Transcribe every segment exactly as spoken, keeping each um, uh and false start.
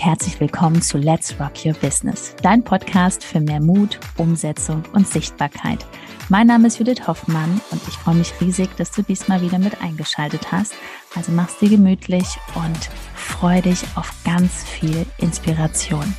herzlich willkommen zu Let's Rock Your Business, dein Podcast für mehr Mut, Umsetzung und Sichtbarkeit. Mein Name ist Judith Hoffmann und ich freue mich riesig, dass du diesmal wieder mit eingeschaltet hast. Also mach's dir gemütlich und freu dich auf ganz viel Inspiration.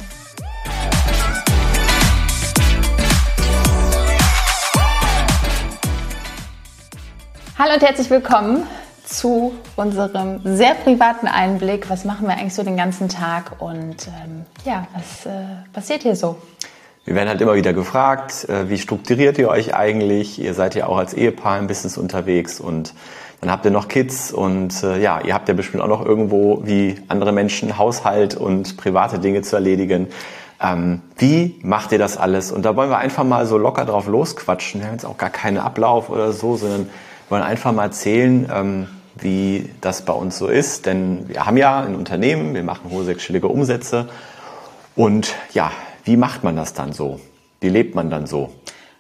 Hallo und herzlich willkommen zu unserem sehr privaten Einblick. Was machen wir eigentlich so den ganzen Tag und ähm, ja, was äh, passiert hier so? Wir werden halt immer wieder gefragt, äh, wie strukturiert ihr euch eigentlich? Ihr seid ja auch als Ehepaar im Business unterwegs und dann habt ihr noch Kids und äh, ja, ihr habt ja bestimmt auch noch irgendwo wie andere Menschen Haushalt und private Dinge zu erledigen. Ähm, wie macht ihr das alles? Und da wollen wir einfach mal so locker drauf losquatschen. Wir haben jetzt auch gar keinen Ablauf oder so, sondern wollen einfach mal erzählen, ähm, wie das bei uns so ist. Denn wir haben ja ein Unternehmen, wir machen hohe sechsstellige Umsätze. Und ja, wie macht man das dann so? Wie lebt man dann so?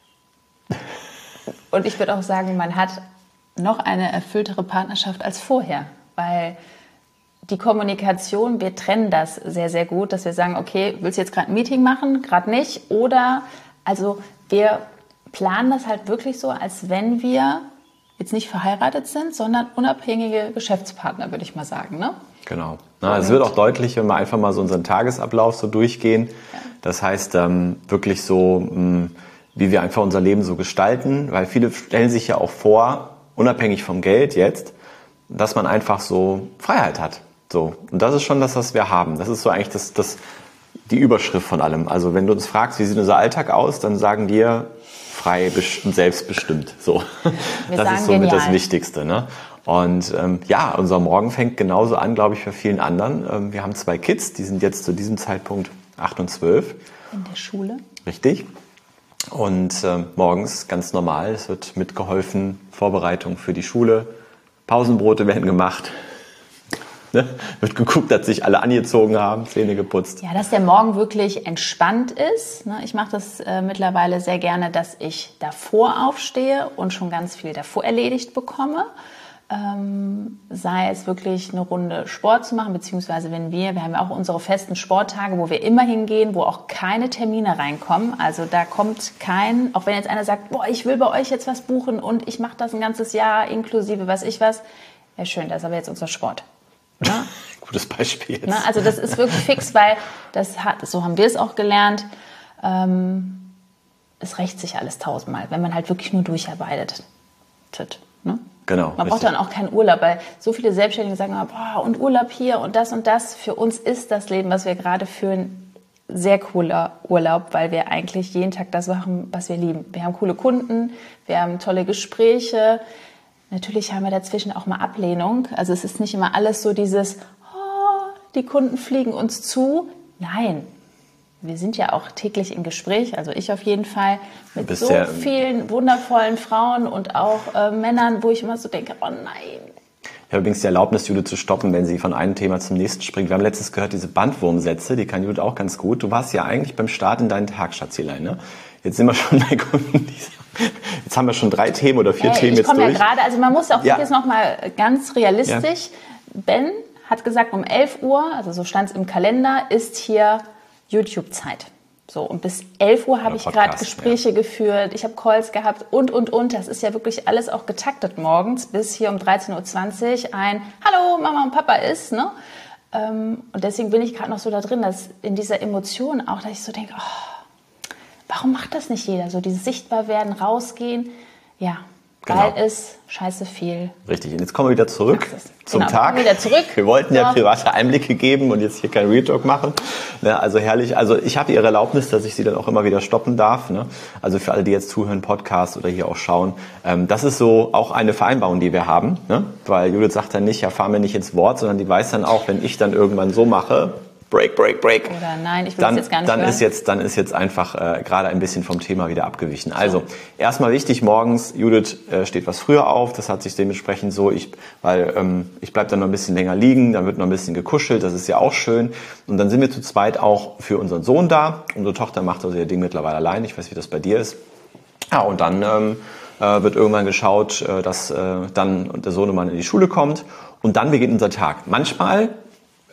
Und ich würde auch sagen, man hat noch eine erfülltere Partnerschaft als vorher. Weil die Kommunikation, wir trennen das sehr, sehr gut, dass wir sagen, okay, willst du jetzt gerade ein Meeting machen? Gerade nicht. Oder, also wir planen das halt wirklich so, als wenn wir jetzt nicht verheiratet sind, sondern unabhängige Geschäftspartner, würde ich mal sagen, ne? Genau. Na, es wird auch deutlich, wenn wir einfach mal so unseren Tagesablauf so durchgehen. Ja. Das heißt, ähm, wirklich so, mh, wie wir einfach unser Leben so gestalten, weil viele stellen sich ja auch vor, unabhängig vom Geld jetzt, dass man einfach so Freiheit hat. So. Und das ist schon das, was wir haben. Das ist so eigentlich das, das, die Überschrift von allem. Also wenn du uns fragst, wie sieht unser Alltag aus, dann sagen wir, frei und selbstbestimmt. So. Wir das ist somit das Wichtigste. Ne? Und ähm, ja, unser Morgen fängt genauso an, glaube ich, für vielen anderen. Ähm, wir haben zwei Kids, die sind jetzt zu diesem Zeitpunkt acht und zwölf. In der Schule. Richtig. Und ähm, morgens ganz normal, es wird mitgeholfen, Vorbereitung für die Schule, Pausenbrote werden gemacht. Ne? Wird geguckt, dass sich alle angezogen haben, Zähne geputzt. Ja, dass der Morgen wirklich entspannt ist. Ne? Ich mache das äh, mittlerweile sehr gerne, dass ich davor aufstehe und schon ganz viel davor erledigt bekomme. Ähm, sei es wirklich eine Runde Sport zu machen, beziehungsweise wenn wir, wir haben ja auch unsere festen Sporttage, wo wir immer hingehen, wo auch keine Termine reinkommen. Also da kommt kein, auch wenn jetzt einer sagt, boah, ich will bei euch jetzt was buchen und ich mache das ein ganzes Jahr inklusive was ich was. Ja schön, das ist aber jetzt unser Sport. Na? Gutes Beispiel jetzt. Na, also das ist wirklich fix, weil das hat, so haben wir es auch gelernt, ähm, es rächt sich alles tausendmal, wenn man halt wirklich nur durcharbeitet. Ne? Genau. Man braucht dann auch keinen Urlaub, weil so viele Selbstständige sagen, boah, und Urlaub hier und das und das. Für uns ist das Leben, was wir gerade führen, sehr cooler Urlaub, weil wir eigentlich jeden Tag das machen, was wir lieben. Wir haben coole Kunden, wir haben tolle Gespräche. Natürlich haben wir dazwischen auch mal Ablehnung. Also es ist nicht immer alles so dieses, oh, die Kunden fliegen uns zu. Nein, wir sind ja auch täglich im Gespräch, also ich auf jeden Fall, mit so ja vielen wundervollen Frauen und auch äh, Männern, wo ich immer so denke, oh nein. Ich habe übrigens die Erlaubnis, Judith zu stoppen, wenn sie von einem Thema zum nächsten springt. Wir haben letztens gehört, diese Bandwurmsätze, die kann Judith auch ganz gut. Du warst ja eigentlich beim Start in deinen Tag, Schatzelein, ne? Jetzt sind wir schon bei Kunden, die jetzt haben wir schon drei Themen oder vier hey, Themen jetzt durch. Ich komme ja gerade, also man muss auch ja. jetzt noch mal ganz realistisch, ja. Ben hat gesagt, um elf Uhr, also so stand es im Kalender, ist hier YouTube-Zeit. So, und bis elf Uhr habe ich gerade Gespräche ja. geführt, ich habe Calls gehabt und, und, und. Das ist ja wirklich alles auch getaktet morgens, bis hier um dreizehn Uhr zwanzig ein Hallo, Mama und Papa ist. Ne? Und deswegen bin ich gerade noch so da drin, dass in dieser Emotion auch, dass ich so denke, oh, warum macht das nicht jeder? So dieses Sichtbarwerden, rausgehen, ja, genau. weil es scheiße viel. Richtig, und jetzt kommen wir wieder zurück zum genau, Tag. Wir, wieder zurück. wir wollten ja so. private Einblicke geben und jetzt hier kein Real Talk machen. Ne, also herrlich, also ich habe Ihre Erlaubnis, dass ich Sie dann auch immer wieder stoppen darf. Ne? Also für alle, die jetzt zuhören, Podcast oder hier auch schauen. Ähm, das ist so auch eine Vereinbarung, die wir haben. Ne? Weil Judith sagt dann nicht, ja, fahr mir nicht ins Wort, sondern die weiß dann auch, wenn ich dann irgendwann so mache, Break, Break, Break. Oder nein, ich will dann, das jetzt gar nicht dann hören. ist jetzt, dann ist jetzt einfach äh, gerade ein bisschen vom Thema wieder abgewichen. Also, erstmal wichtig, morgens, Judith äh, steht was früher auf, das hat sich dementsprechend so, ich, weil ähm, ich bleib dann noch ein bisschen länger liegen, dann wird noch ein bisschen gekuschelt, das ist ja auch schön. Und dann sind wir zu zweit auch für unseren Sohn da. Unsere Tochter macht also ihr Ding mittlerweile allein, ich weiß, wie das bei dir ist. Ja, und dann ähm, äh, wird irgendwann geschaut, äh, dass äh, dann der Sohnemann in die Schule kommt und dann beginnt unser Tag. Manchmal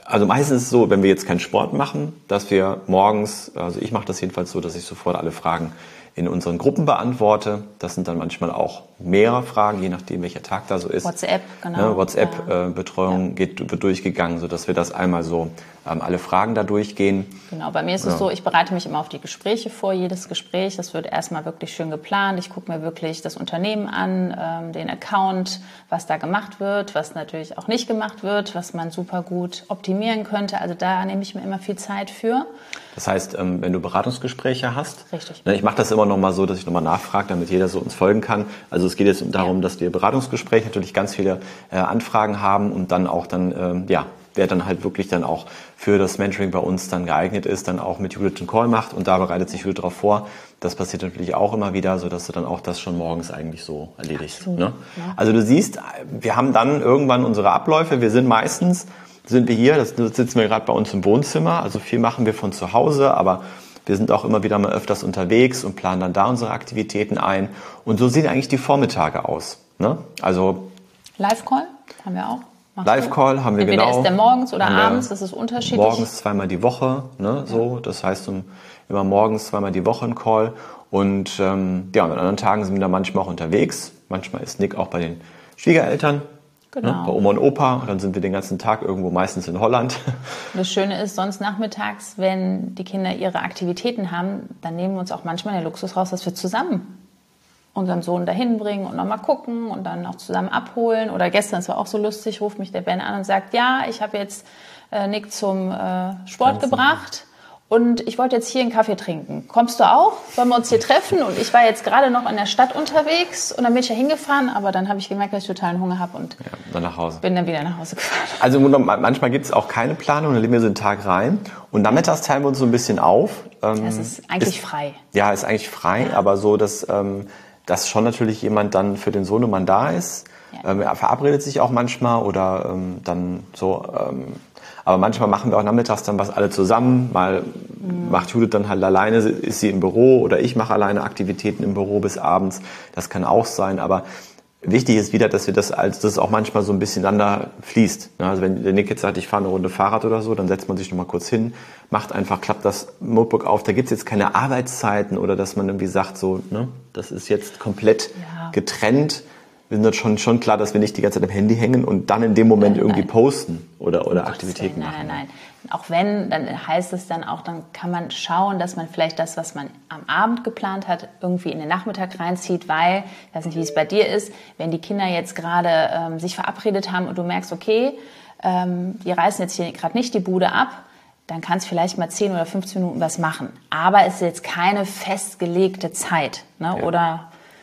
Also meistens ist es so, wenn wir jetzt keinen Sport machen, dass wir morgens, also ich mache das jedenfalls so, dass ich sofort alle Fragen in unseren Gruppen beantworte. Das sind dann manchmal auch mehrere Fragen, je nachdem, welcher Tag da so ist. WhatsApp, genau. Ne, WhatsApp-Betreuung ja. geht, wird durchgegangen, sodass wir das einmal so ähm, alle Fragen da durchgehen. Genau, bei mir ist ja. es so, ich bereite mich immer auf die Gespräche vor, jedes Gespräch. Das wird erstmal wirklich schön geplant. Ich gucke mir wirklich das Unternehmen an, ähm, den Account, was da gemacht wird, was natürlich auch nicht gemacht wird, was man super gut optimieren könnte. Also da nehme ich mir immer viel Zeit für. Das heißt, ähm, wenn du Beratungsgespräche hast, Richtig. Ne, ich mache das immer noch mal so, dass ich nochmal nachfrage, damit jeder so uns folgen kann. Also es geht jetzt darum, ja. dass wir Beratungsgespräche natürlich ganz viele äh, Anfragen haben und dann auch dann, ähm, ja, wer dann halt wirklich dann auch für das Mentoring bei uns dann geeignet ist, dann auch mit Judith einen Call macht und da bereitet sich Judith darauf vor. Das passiert natürlich auch immer wieder, sodass du dann auch das schon morgens eigentlich so erledigst. Ne? Ja. Also du siehst, wir haben dann irgendwann unsere Abläufe. Wir sind meistens, sind wir hier, das sitzen wir gerade bei uns im Wohnzimmer, also viel machen wir von zu Hause, aber wir sind auch immer wieder mal öfters unterwegs und planen dann da unsere Aktivitäten ein. Und so sehen eigentlich die Vormittage aus. Ne? Also Live-Call haben wir auch. Live-Call haben wir Entweder genau. ist der morgens oder abends, das ist unterschiedlich. Morgens zweimal die Woche, ne, so. Das heißt um, immer morgens zweimal die Woche ein Call. Und ähm, ja, an anderen Tagen sind wir da manchmal auch unterwegs. Manchmal ist Nick auch bei den Schwiegereltern, genau. ne, bei Oma und Opa. Und dann sind wir den ganzen Tag irgendwo meistens in Holland. Das Schöne ist, sonst nachmittags, wenn die Kinder ihre Aktivitäten haben, dann nehmen wir uns auch manchmal den Luxus raus, dass wir zusammen unseren Sohn dahin bringen und nochmal gucken und dann auch zusammen abholen. Oder gestern, es war auch so lustig, ruft mich der Ben an und sagt, ja, ich habe jetzt äh, Nick zum äh, Sport Tanzen. gebracht und ich wollte jetzt hier einen Kaffee trinken. Kommst du auch? Wollen wir uns hier treffen? Und ich war jetzt gerade noch in der Stadt unterwegs und dann bin ich ja hingefahren, aber dann habe ich gemerkt, dass ich totalen Hunger habe und ja, dann nach Hause. bin dann wieder nach Hause gefahren. Also manchmal gibt es auch keine Planung, dann legen wir so einen Tag rein und nachmittags teilen wir uns so ein bisschen auf. Ähm, das ist eigentlich ist, frei. Ja, ist eigentlich frei, ja. aber so, dass... Ähm, dass schon natürlich jemand dann für den Sohnemann da ist. Ja. Ähm, er verabredet sich auch manchmal oder ähm, dann so. Ähm, aber manchmal machen wir auch nachmittags dann was alle zusammen. Mal mhm. macht Judith dann halt alleine, ist sie im Büro oder ich mache alleine Aktivitäten im Büro bis abends. Das kann auch sein, aber wichtig ist wieder, dass wir das als das auch manchmal so ein bisschen ineinander fließt. Also wenn der Nick jetzt sagt, ich fahre eine Runde Fahrrad oder so, dann setzt man sich noch mal kurz hin, macht einfach, klappt das Notebook auf. Da gibt's jetzt keine Arbeitszeiten oder dass man irgendwie sagt, so, ne, das ist jetzt komplett ja. getrennt. Wir sind uns schon, schon klar, dass wir nicht die ganze Zeit am Handy hängen und dann in dem Moment nein, irgendwie nein. posten oder, oder Aktivitäten nein, machen. Nein, nein, nein. Auch wenn, dann heißt es dann auch, dann kann man schauen, dass man vielleicht das, was man am Abend geplant hat, irgendwie in den Nachmittag reinzieht, weil, ich weiß nicht, wie es bei dir ist, wenn die Kinder jetzt gerade ähm, sich verabredet haben und du merkst, okay, ähm, die reißen jetzt hier gerade nicht die Bude ab, dann kannst du vielleicht mal zehn oder fünfzehn Minuten was machen. Aber es ist jetzt keine festgelegte Zeit, ne? Ja. Oder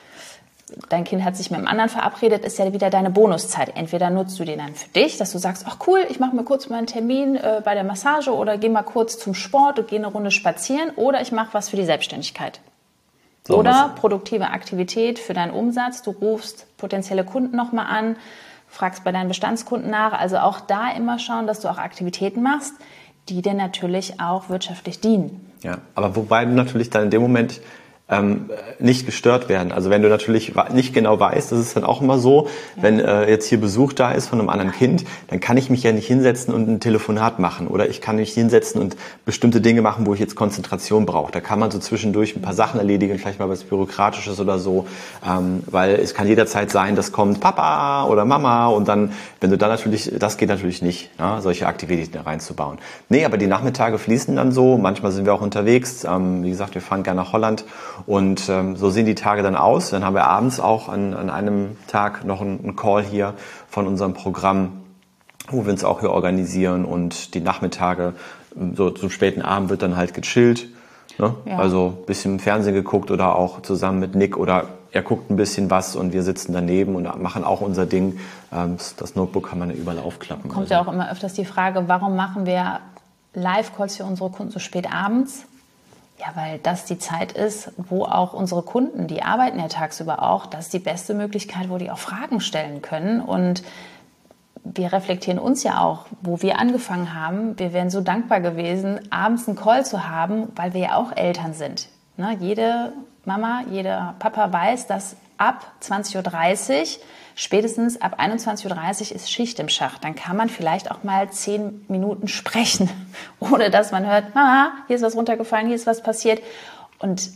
dein Kind hat sich mit einem anderen verabredet, ist ja wieder deine Bonuszeit. Entweder nutzt du den dann für dich, dass du sagst, ach cool, ich mache mir kurz mal einen Termin äh, bei der Massage oder gehe mal kurz zum Sport und gehe eine Runde spazieren oder ich mache was für die Selbstständigkeit. So, oder produktive Aktivität für deinen Umsatz. Du rufst potenzielle Kunden nochmal an, fragst bei deinen Bestandskunden nach. Also auch da immer schauen, dass du auch Aktivitäten machst, die dir natürlich auch wirtschaftlich dienen. Ja, aber wobei du natürlich dann in dem Moment ähm, nicht gestört werden. Also wenn du natürlich nicht genau weißt, das ist dann auch immer so, ja. wenn äh, jetzt hier Besuch da ist von einem anderen Kind, dann kann ich mich ja nicht hinsetzen und ein Telefonat machen oder ich kann mich hinsetzen und bestimmte Dinge machen, wo ich jetzt Konzentration brauche. Da kann man so zwischendurch ein paar Sachen erledigen, vielleicht mal was Bürokratisches oder so, ähm, weil es kann jederzeit sein, dass kommt Papa oder Mama und dann, wenn du dann natürlich, das geht natürlich nicht, ne, solche Aktivitäten reinzubauen. Nee, aber die Nachmittage fließen dann so, manchmal sind wir auch unterwegs, ähm, wie gesagt, wir fahren gerne nach Holland. Und ähm, so sehen die Tage dann aus. Dann haben wir abends auch an, an einem Tag noch einen, einen Call hier von unserem Programm, wo wir uns auch hier organisieren. Und die Nachmittage, so zum späten Abend wird dann halt gechillt. Ne? Ja. Also ein bisschen im Fernsehen geguckt oder auch zusammen mit Nick oder er guckt ein bisschen was und wir sitzen daneben und machen auch unser Ding. Ähm, das Notebook kann man ja überall aufklappen. Kommt also ja auch immer öfters die Frage, warum machen wir Live-Calls für unsere Kunden so spät abends? Ja, weil das die Zeit ist, wo auch unsere Kunden, die arbeiten ja tagsüber auch, das ist die beste Möglichkeit, wo die auch Fragen stellen können. Und wir reflektieren uns ja auch, wo wir angefangen haben. Wir wären so dankbar gewesen, abends einen Call zu haben, weil wir ja auch Eltern sind. Ne? Jede Mama, jeder Papa weiß, dass ab zwanzig Uhr dreißig, spätestens ab einundzwanzig Uhr dreißig ist Schicht im Schacht. Dann kann man vielleicht auch mal zehn Minuten sprechen, ohne dass man hört, Mama, hier ist was runtergefallen, hier ist was passiert. Und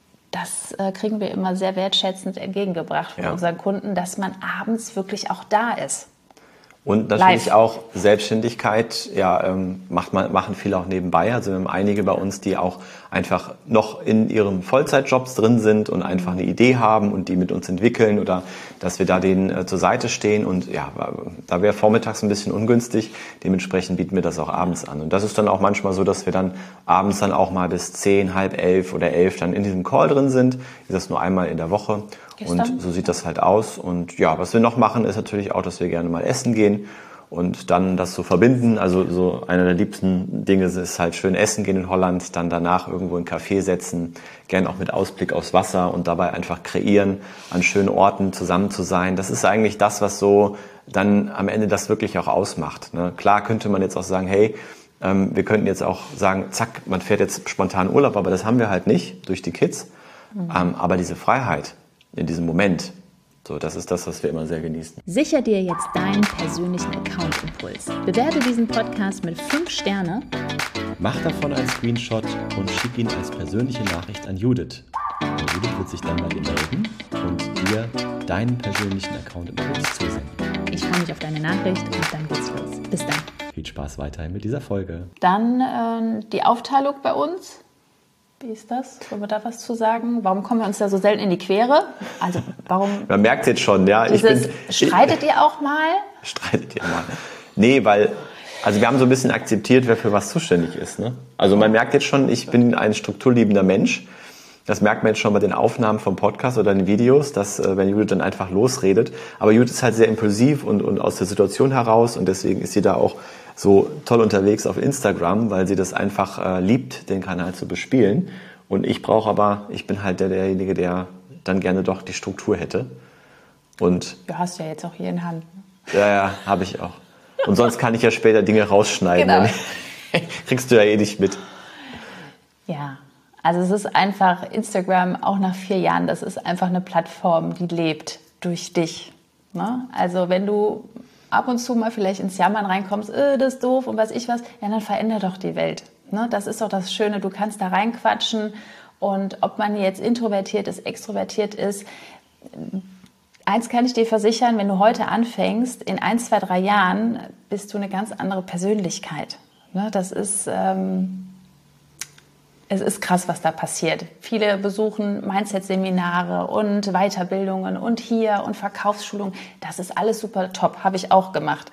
das äh, kriegen wir immer sehr wertschätzend entgegengebracht von ja. unseren Kunden, dass man abends wirklich auch da ist. Und natürlich Live. Auch Selbstständigkeit, ja, ähm, macht man, machen viele auch nebenbei. Also wir haben einige bei uns, die auch einfach noch in ihren Vollzeitjobs drin sind und einfach eine Idee haben und die mit uns entwickeln oder dass wir da denen äh, zur Seite stehen. Und ja, da wäre vormittags ein bisschen ungünstig. Dementsprechend bieten wir das auch abends an. Und das ist dann auch manchmal so, dass wir dann abends dann auch mal bis zehn, halb elf oder elf dann in diesem Call drin sind. Das ist nur einmal in der Woche. Gestern. Und so sieht das halt aus. Und ja, was wir noch machen, ist natürlich auch, dass wir gerne mal essen gehen und dann das so verbinden. Also so einer der liebsten Dinge ist halt schön essen gehen in Holland, dann danach irgendwo in einen Café setzen, gern auch mit Ausblick aufs Wasser und dabei einfach kreieren, an schönen Orten zusammen zu sein. Das ist eigentlich das, was so dann am Ende das wirklich auch ausmacht. Ne? Klar könnte man jetzt auch sagen, hey, ähm, wir könnten jetzt auch sagen, zack, man fährt jetzt spontan Urlaub, aber das haben wir halt nicht durch die Kids. Mhm. Ähm, aber diese Freiheit in diesem Moment, so, das ist das, was wir immer sehr genießen. Sicher dir jetzt deinen persönlichen Account-Impuls. Bewerte diesen Podcast mit fünf Sterne. Mach davon einen Screenshot und schick ihn als persönliche Nachricht an Judith. Und Judith wird sich dann bei dir melden und dir deinen persönlichen Account-Impuls zusenden. Ich freue mich auf deine Nachricht und dann geht's los. Bis dann. Viel Spaß weiterhin mit dieser Folge. Dann äh, die Aufteilung bei uns. Wie ist das? Wollen wir da was zu sagen? Warum kommen wir uns da so selten in die Quere? Also warum? Man merkt jetzt schon, ja. Ich bin, streitet ihr auch mal? Streitet ihr mal? Nee, weil, also wir haben so ein bisschen akzeptiert, wer für was zuständig ist. Ne? Also man merkt jetzt schon, ich bin ein strukturliebender Mensch. Das merkt man jetzt schon bei den Aufnahmen vom Podcast oder den Videos, dass äh, wenn Judith dann einfach losredet. Aber Judith ist halt sehr impulsiv und, und aus der Situation heraus und deswegen ist sie da auch so toll unterwegs auf Instagram, weil sie das einfach äh, liebt, den Kanal zu bespielen. Und ich brauche aber, ich bin halt der, derjenige, der dann gerne doch die Struktur hätte. Und du hast ja jetzt auch hier in Hand. Ja, ja, habe ich auch. Und sonst kann ich ja später Dinge rausschneiden. Genau. Kriegst du ja eh nicht mit. Ja, also es ist einfach, Instagram, auch nach vier Jahren, das ist einfach eine Plattform, die lebt durch dich. Ne? Also wenn du ab und zu mal vielleicht ins Jammern reinkommst, äh, das ist doof und weiß ich was, ja, dann veränder doch die Welt. Ne? Das ist doch das Schöne, du kannst da reinquatschen und ob man jetzt introvertiert ist, extrovertiert ist, eins kann ich dir versichern, wenn du heute anfängst, in ein, zwei, drei Jahren bist du eine ganz andere Persönlichkeit. Ne? Das ist... Ähm, Es ist krass, was da passiert. Viele besuchen Mindset-Seminare und Weiterbildungen und hier und Verkaufsschulungen. Das ist alles super top, habe ich auch gemacht.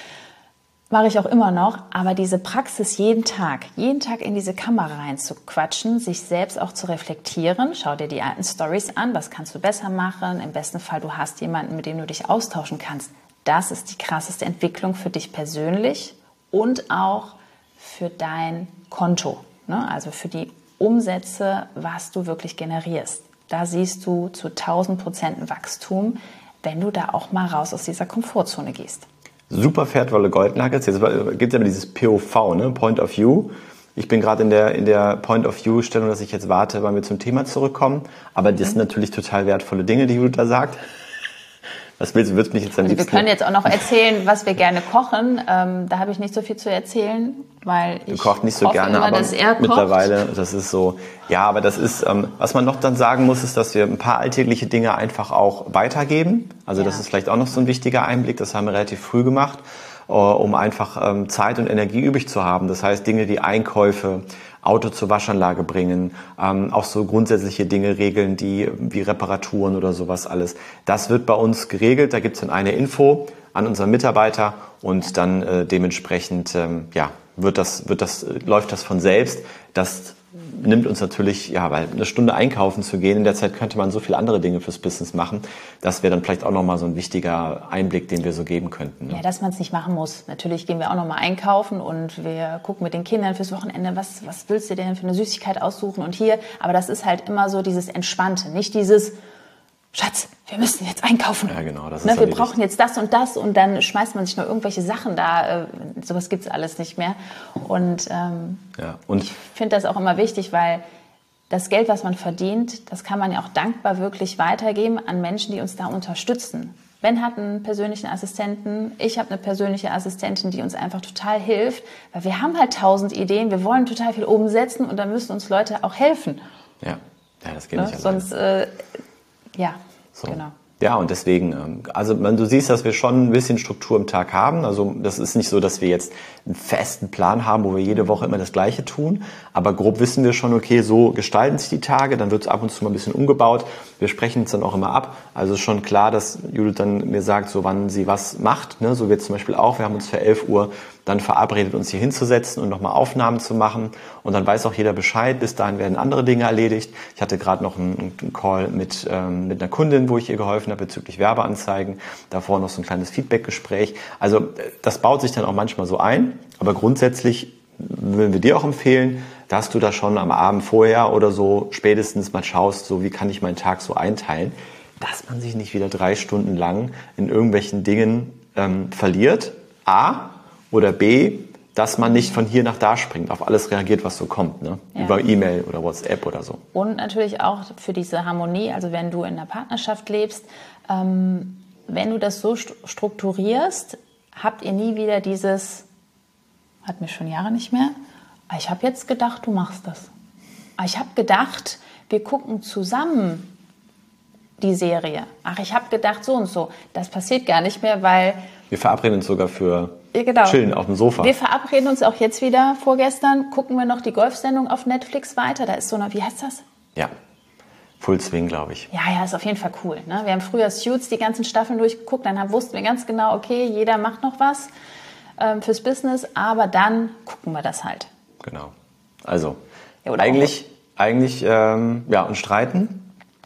Mache ich auch immer noch. Aber diese Praxis jeden Tag, jeden Tag in diese Kamera reinzuquatschen, sich selbst auch zu reflektieren. Schau dir die alten Stories an, was kannst du besser machen. Im besten Fall, du hast jemanden, mit dem du dich austauschen kannst. Das ist die krasseste Entwicklung für dich persönlich und auch für dein Konto. Also für die Umsätze, was du wirklich generierst. Da siehst du zu tausend Prozent Wachstum, wenn du da auch mal raus aus dieser Komfortzone gehst. Super wertvolle Goldnuggets. Jetzt gibt es ja immer dieses P O V, ne? Point of View. Ich bin gerade in der, in der Point of View-Stellung, dass ich jetzt warte, weil wir zum Thema zurückkommen. Aber das sind natürlich total wertvolle Dinge, die Judith da sagt. Was willst du, würdest mich jetzt am also liebsten... Wir können jetzt auch noch erzählen, was wir gerne kochen. Ähm, da habe ich nicht so viel zu erzählen, weil ich du kochst nicht so gerne, immer, aber dass er mittlerweile, das ist so... Ja, aber das ist... Ähm, was man noch dann sagen muss, ist, dass wir ein paar alltägliche Dinge einfach auch weitergeben. Also ja. Das ist vielleicht auch noch so ein wichtiger Einblick. Das haben wir relativ früh gemacht, äh, um einfach ähm, Zeit und Energie übrig zu haben. Das heißt, Dinge wie Einkäufe, Auto zur Waschanlage bringen, ähm, auch so grundsätzliche Dinge regeln, die wie Reparaturen oder sowas alles. Das wird bei uns geregelt. Da gibt's dann eine Info an unseren Mitarbeiter und dann äh, dementsprechend ähm, ja wird das wird das läuft das von selbst. Das nimmt uns natürlich, ja, weil eine Stunde einkaufen zu gehen, in der Zeit könnte man so viele andere Dinge fürs Business machen. Das wäre dann vielleicht auch nochmal so ein wichtiger Einblick, den wir so geben könnten. Ne? Ja, dass man es nicht machen muss. Natürlich gehen wir auch nochmal einkaufen und wir gucken mit den Kindern fürs Wochenende, was, was willst du denn für eine Süßigkeit aussuchen und hier. Aber das ist halt immer so dieses Entspannte, nicht dieses, Schatz, wir müssen jetzt einkaufen. Ja, genau. Das ne, ist wir brauchen jetzt das und das und dann schmeißt man sich noch irgendwelche Sachen da. Äh, sowas gibt's alles nicht mehr. Und, ähm, ja, und ich finde das auch immer wichtig, weil das Geld, was man verdient, das kann man ja auch dankbar wirklich weitergeben an Menschen, die uns da unterstützen. Ben hat einen persönlichen Assistenten, ich habe eine persönliche Assistentin, die uns einfach total hilft, weil wir haben halt tausend Ideen, wir wollen total viel umsetzen und da müssen uns Leute auch helfen. Ja, ja das geht ne? nicht Sonst, äh, ja, so. genau. Ja, und deswegen, also du siehst, dass wir schon ein bisschen Struktur im Tag haben. Also das ist nicht so, dass wir jetzt einen festen Plan haben, wo wir jede Woche immer das Gleiche tun. Aber grob wissen wir schon, okay, so gestalten sich die Tage. Dann wird es ab und zu mal ein bisschen umgebaut. Wir sprechen es dann auch immer ab. Also ist schon klar, dass Judith dann mir sagt, so wann sie was macht. Ne? So wird zum Beispiel auch, wir haben uns für elf Uhr dann verabredet, uns hier hinzusetzen und nochmal Aufnahmen zu machen. Und dann weiß auch jeder Bescheid. Bis dahin werden andere Dinge erledigt. Ich hatte gerade noch einen, einen Call mit, ähm, mit einer Kundin, wo ich ihr geholfen habe bezüglich Werbeanzeigen. Davor noch so ein kleines Feedbackgespräch. Also das baut sich dann auch manchmal so ein. Aber grundsätzlich würden wir dir auch empfehlen, dass du da schon am Abend vorher oder so spätestens mal schaust, so wie kann ich meinen Tag so einteilen, dass man sich nicht wieder drei Stunden lang in irgendwelchen Dingen ähm, verliert. A, oder B, dass man nicht von hier nach da springt, auf alles reagiert, was so kommt, ne? Ja. Über E-Mail oder WhatsApp oder so. Und natürlich auch für diese Harmonie, also wenn du in einer Partnerschaft lebst, ähm, wenn du das so strukturierst, habt ihr nie wieder dieses, hatten wir schon Jahre nicht mehr, ich habe jetzt gedacht, du machst das. Ich habe gedacht, wir gucken zusammen die Serie. Ach, ich habe gedacht so und so. Das passiert gar nicht mehr, weil... Wir verabreden uns sogar für ja, genau. Chillen auf dem Sofa. Wir verabreden uns auch jetzt wieder. Vorgestern gucken wir noch die Golfsendung auf Netflix weiter. Da ist so eine, wie heißt das? Ja, Full Swing, glaube ich. Ja, ja, ist auf jeden Fall cool. Ne? Wir haben früher Suits die ganzen Staffeln durchgeguckt. Dann haben, wussten wir ganz genau, okay, jeder macht noch was ähm, fürs Business. Aber dann gucken wir das halt. Genau. Also, ja, eigentlich, eigentlich ähm, ja, und streiten.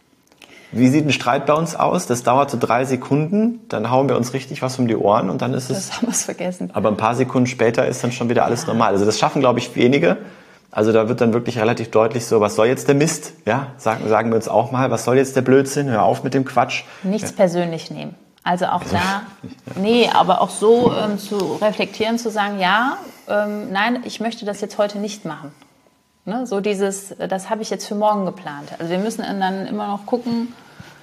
Wie sieht ein Streit bei uns aus? Das dauert so drei Sekunden, dann hauen wir uns richtig was um die Ohren und dann ist es... Das haben wir vergessen. Aber ein paar Sekunden später ist dann schon wieder alles ja. normal. Also das schaffen, glaube ich, wenige. Also da wird dann wirklich relativ deutlich so, was soll jetzt der Mist? Ja, sagen, sagen wir uns auch mal, was soll jetzt der Blödsinn? Hör auf mit dem Quatsch. Nichts ja. persönlich nehmen. Also auch da, nee, aber auch so ähm, zu reflektieren, zu sagen, ja, ähm, nein, ich möchte das jetzt heute nicht machen. Ne? So dieses, das habe ich jetzt für morgen geplant. Also wir müssen dann immer noch gucken.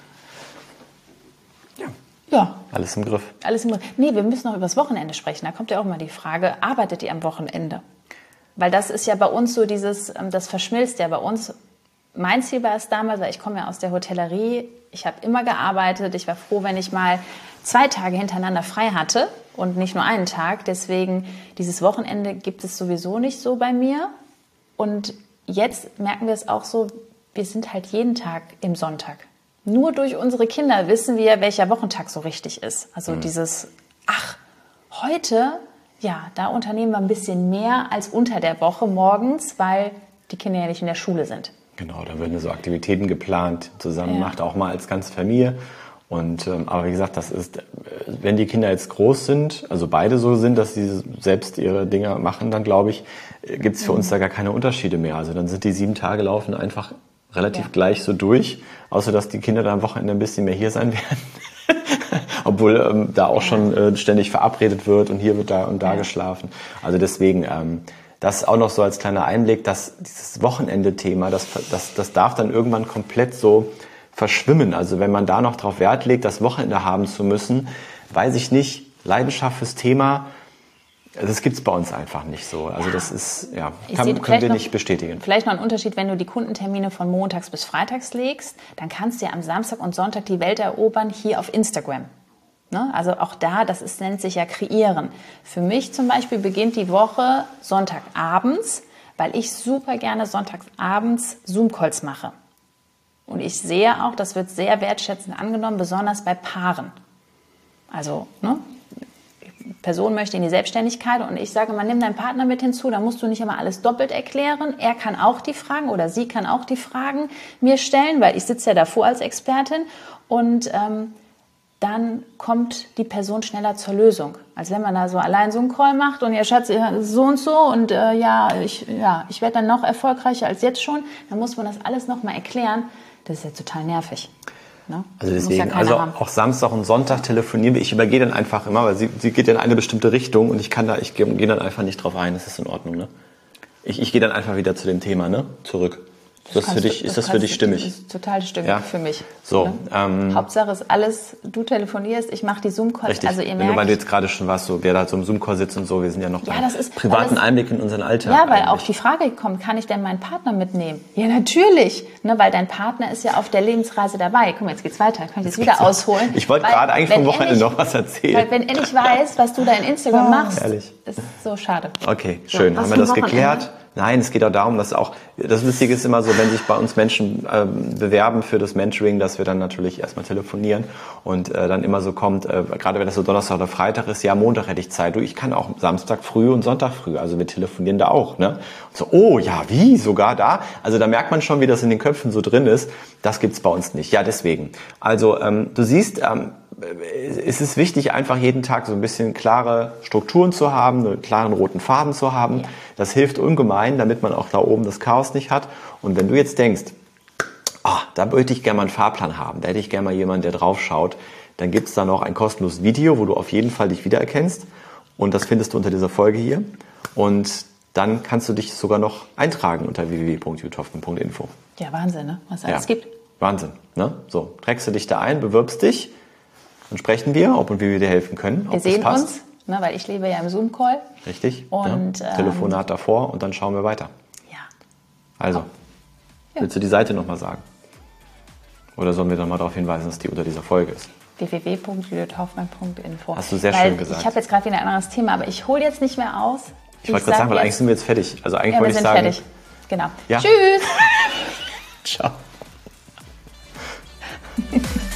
Ja. Ja. Alles im Griff. Alles im Griff. Nee, wir müssen noch über das Wochenende sprechen. Da kommt ja auch mal die Frage, arbeitet ihr am Wochenende? Weil das ist ja bei uns so dieses, das verschmilzt ja bei uns. Mein Ziel war es damals, weil ich komme ja aus der Hotellerie. Ich habe immer gearbeitet. Ich war froh, wenn ich mal zwei Tage hintereinander frei hatte und nicht nur einen Tag. Deswegen, dieses Wochenende gibt es sowieso nicht so bei mir. Und jetzt merken wir es auch so, wir sind halt jeden Tag im Sonntag. Nur durch unsere Kinder wissen wir, welcher Wochentag so richtig ist. Also mhm. dieses, ach, heute, ja, da unternehmen wir ein bisschen mehr als unter der Woche morgens, weil die Kinder ja nicht in der Schule sind. Genau, da werden so Aktivitäten geplant, zusammen ja. macht auch mal als ganze Familie. Und ähm, aber wie gesagt, das ist, wenn die Kinder jetzt groß sind, also beide so sind, dass sie selbst ihre Dinge machen, dann glaube ich, gibt es für mhm. uns da gar keine Unterschiede mehr. Also dann sind die sieben Tage laufen einfach relativ ja. gleich so durch, außer dass die Kinder dann am Wochenende ein bisschen mehr hier sein werden. Obwohl ähm, da auch ja. schon äh, ständig verabredet wird und hier wird da und da ja. geschlafen. Also deswegen, ähm, das auch noch so als kleiner Einblick, dass dieses Wochenende-Thema, das, das, das darf dann irgendwann komplett so verschwimmen. Also wenn man da noch drauf Wert legt, das Wochenende haben zu müssen, weiß ich nicht, Leidenschaft fürs Thema, das gibt's bei uns einfach nicht so. Also das ist, ja, kann, können wir nicht noch, bestätigen. Vielleicht noch ein Unterschied, wenn du die Kundentermine von montags bis freitags legst, dann kannst du ja am Samstag und Sonntag die Welt erobern, hier auf Instagram. Ne? Also auch da, das ist, nennt sich ja kreieren. Für mich zum Beispiel beginnt die Woche Sonntagabends, weil ich super gerne sonntagsabends Zoom-Calls mache. Und ich sehe auch, das wird sehr wertschätzend angenommen, besonders bei Paaren. Also, ne? Person möchte in die Selbstständigkeit und ich sage, man nimm deinen Partner mit hinzu, da musst du nicht immer alles doppelt erklären. Er kann auch die Fragen oder sie kann auch die Fragen mir stellen, weil ich sitze ja davor als Expertin und ähm, dann kommt die Person schneller zur Lösung. Als wenn man da so allein so einen Call macht und ja, Schatz, so und so und äh, ja, ich, ja, ich werde dann noch erfolgreicher als jetzt schon, dann muss man das alles nochmal erklären. Das ist ja total nervig. Ne? Also deswegen, ja also haben. Auch Samstag und Sonntag telefonieren wir. Ich übergehe dann einfach immer, weil sie, sie geht in eine bestimmte Richtung und ich kann da, ich gehe, gehe dann einfach nicht drauf ein. Das ist in Ordnung, ne? Ich, ich gehe dann einfach wieder zu dem Thema, ne? Zurück. Das das für dich, du, ist das, das für dich stimmig? Das ist total stimmig ja. für mich. So, ne? ähm, Hauptsache ist alles, du telefonierst, ich mache die Zoom-Calls. Also ihr Wenn merkt, du, weil du jetzt gerade schon warst, so, wer da so im Zoom-Call sitzt und so, wir sind ja noch ja, beim das ist, privaten das, Einblick in unseren Alltag. Ja, weil eigentlich. auch die Frage kommt, kann ich denn meinen Partner mitnehmen? Ja, natürlich, ne, weil dein Partner ist ja auf der Lebensreise dabei. Guck mal, jetzt geht's weiter, kann ich jetzt, jetzt wieder ausholen. Ich wollte gerade eigentlich vom Wochenende nicht, noch was erzählen. Weil wenn er nicht weiß, was du da in Instagram oh, machst, ehrlich. ist so schade. Okay, schön, so, haben wir das geklärt? Nein, es geht auch darum, dass auch, das Lustige ist immer so, wenn sich bei uns Menschen ähm, bewerben für das Mentoring, dass wir dann natürlich erstmal telefonieren und äh, dann immer so kommt, äh, gerade wenn das so Donnerstag oder Freitag ist, ja, Montag hätte ich Zeit, du, ich kann auch Samstag früh und Sonntag früh, also wir telefonieren da auch, ne? Und so, oh ja, wie, sogar da? Also da merkt man schon, wie das in den Köpfen so drin ist, das gibt's bei uns nicht, ja, deswegen. Also ähm, du siehst, ähm, es ist wichtig, einfach jeden Tag so ein bisschen klare Strukturen zu haben, einen klaren roten Faden zu haben. Ja. Das hilft ungemein, damit man auch da oben das Chaos nicht hat. Und wenn du jetzt denkst, ah, da würde ich gerne mal einen Fahrplan haben, da hätte ich gerne mal jemanden, der drauf schaut, dann gibt es da noch ein kostenloses Video, wo du auf jeden Fall dich wiedererkennst. Und das findest du unter dieser Folge hier. Und dann kannst du dich sogar noch eintragen unter w w w punkt judith hoffmann punkt info. Ja, Wahnsinn, ne? Was es alles ja. gibt. Wahnsinn, ne? So, trägst du dich da ein, bewirbst dich. Dann sprechen wir, ob und wie wir dir helfen können. Wir sehen uns, ne, weil ich lebe ja im Zoom-Call. Richtig. Und, ja. Telefonat ähm, davor und dann schauen wir weiter. Ja. Also, ja. Willst du die Seite nochmal sagen? Oder sollen wir dann mal darauf hinweisen, dass die unter dieser Folge ist? w w w punkt judith hoffmann punkt info. Hast du sehr weil schön gesagt. Ich habe jetzt gerade wieder ein anderes Thema, aber ich hole jetzt nicht mehr aus. Ich, ich wollte gerade sagen, weil eigentlich sind wir jetzt fertig. Also eigentlich ja, wollte wir ich sind sagen... fertig. Genau. Ja. Tschüss. Ciao.